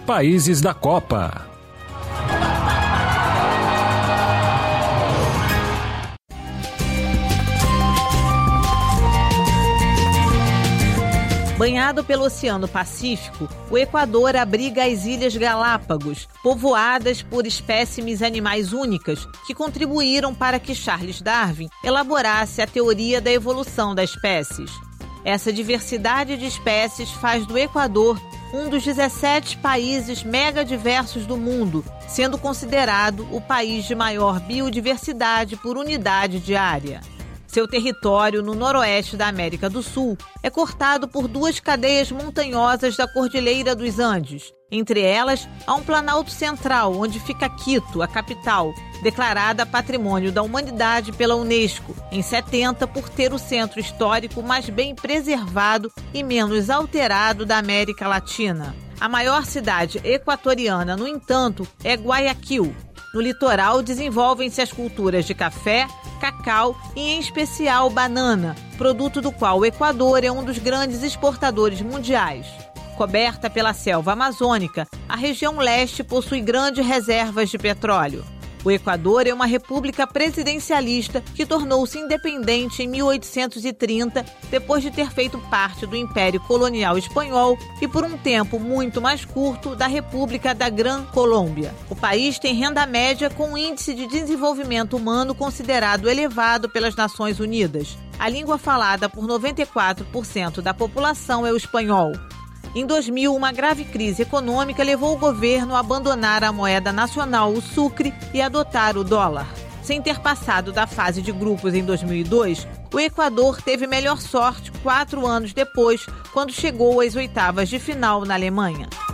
países da Copa. Banhado pelo Oceano Pacífico, o Equador abriga as Ilhas Galápagos, povoadas por espécimes animais únicas que contribuíram para que Charles Darwin elaborasse a teoria da evolução das espécies. Essa diversidade de espécies faz do Equador um dos 17 países megadiversos do mundo, sendo considerado o país de maior biodiversidade por unidade de área. Seu território, no noroeste da América do Sul, é cortado por duas cadeias montanhosas da Cordilheira dos Andes. Entre elas, há um planalto central, onde fica Quito, a capital, declarada Patrimônio da Humanidade pela Unesco, em 70, por ter o centro histórico mais bem preservado e menos alterado da América Latina. A maior cidade equatoriana, no entanto, é Guayaquil. No litoral, desenvolvem-se as culturas de café, cacau e, em especial, banana, produto do qual o Equador é um dos grandes exportadores mundiais. Coberta pela selva amazônica, a região leste possui grandes reservas de petróleo. O Equador é uma república presidencialista que tornou-se independente em 1830, depois de ter feito parte do Império Colonial Espanhol e, por um tempo muito mais curto, da República da Gran Colômbia. O país tem renda média com um índice de desenvolvimento humano considerado elevado pelas Nações Unidas. A língua falada por 94% da população é o espanhol. Em 2000, uma grave crise econômica levou o governo a abandonar a moeda nacional, o sucre, e adotar o dólar. Sem ter passado da fase de grupos em 2002, o Equador teve melhor sorte 4 anos depois, quando chegou às oitavas de final na Alemanha.